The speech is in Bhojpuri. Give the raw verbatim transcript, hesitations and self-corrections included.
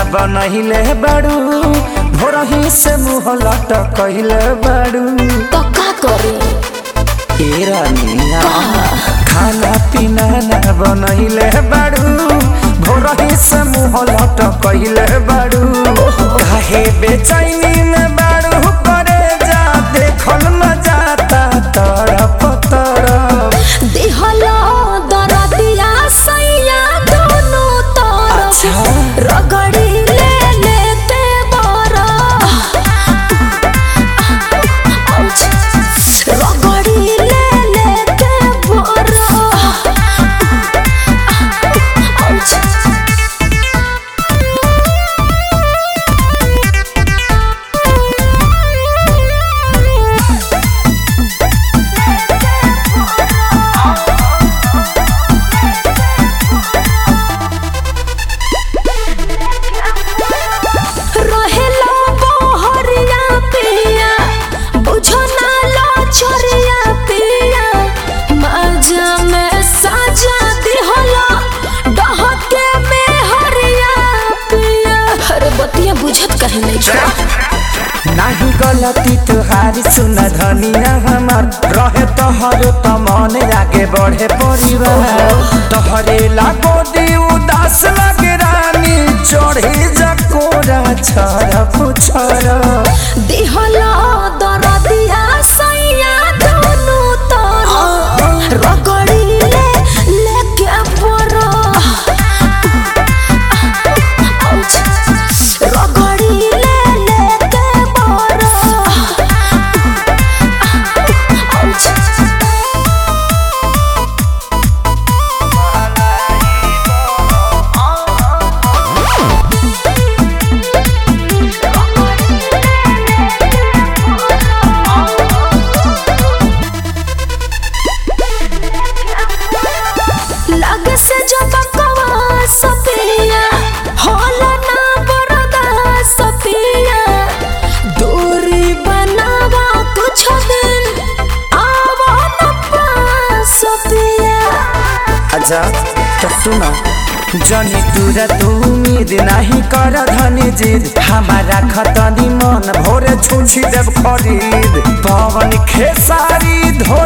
बनहिले बाड़ू भोरही से मुँह लटकले बाड़ू तो का करे ए रानिया खाना पीना ना बनहिले बाड़ू भोरही से मुँह लटकले बाड़ू काहे बेचैनी में बाड़ू करे जा देखल न जाता तड़प तड़प दिहला दरदिया सैया दोनों तरफ रगड़ी ले लेते बारा रगड़ी ले लेते बारा कहीं नहीं नहीं गलती तुहारी सुन धनिया हमार रहे तोहरो तो मन आगे बढ़े परिवार तोहरे लागो दी उदास लगे रानी चढ़े जकोरा छरा पुछरा दिहला दरदिया सैया दोनों तरफ रगड़ी ले लेके परा तो सुनो जनी तुरा तू उम्मीद नहीं कर धनी जिद हमारा खतनी मन भोरे छुछी देव खरीद पवन खेसारी धो